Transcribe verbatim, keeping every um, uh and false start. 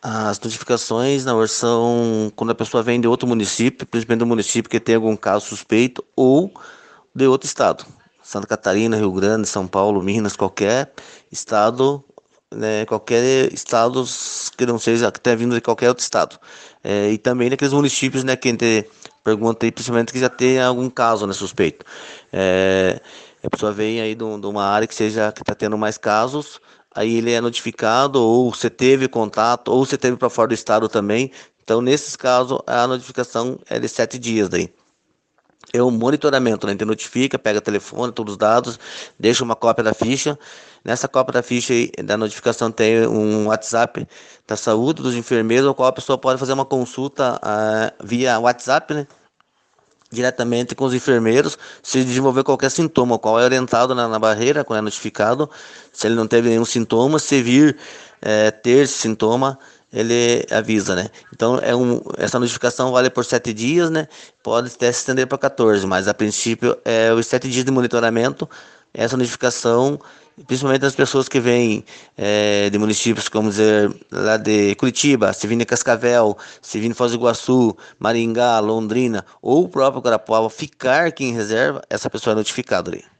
As notificações, na versão quando a pessoa vem de outro município, principalmente do município que tem algum caso suspeito, ou de outro estado. Santa Catarina, Rio Grande, São Paulo, Minas, qualquer estado, né, qualquer estado que não seja, que tenha vindo de qualquer outro estado. É, e também naqueles municípios, né, que a gente pergunta aí, principalmente que já tem algum caso, né, suspeito. É, a pessoa vem aí de um- de uma área que seja, que está tendo mais casos, aí ele é notificado, ou você teve contato, ou você teve para fora do estado também. Então, nesses casos, a notificação é de sete dias daí. É um monitoramento, né? Então notifica, pega telefone, todos os dados, deixa uma cópia da ficha. Nessa cópia da ficha aí, da notificação tem um WhatsApp da saúde dos enfermeiros, ao qual a pessoa pode fazer uma consulta ah, via WhatsApp, né? Diretamente com os enfermeiros, se desenvolver qualquer sintoma, o qual é orientado na, na barreira, quando é notificado, se ele não teve nenhum sintoma, se vir eh, ter esse sintoma, ele avisa, né? Então, é um, essa notificação vale por sete dias, né? Pode até se estender para quatorze, mas a princípio é os sete dias de monitoramento, essa notificação, principalmente as pessoas que vêm eh, de municípios, como dizer, lá de Curitiba, se vir de Cascavel, se vir de Foz do Iguaçu, Maringá, Londrina ou o próprio Guarapuava ficar aqui em reserva, essa pessoa é notificada ali.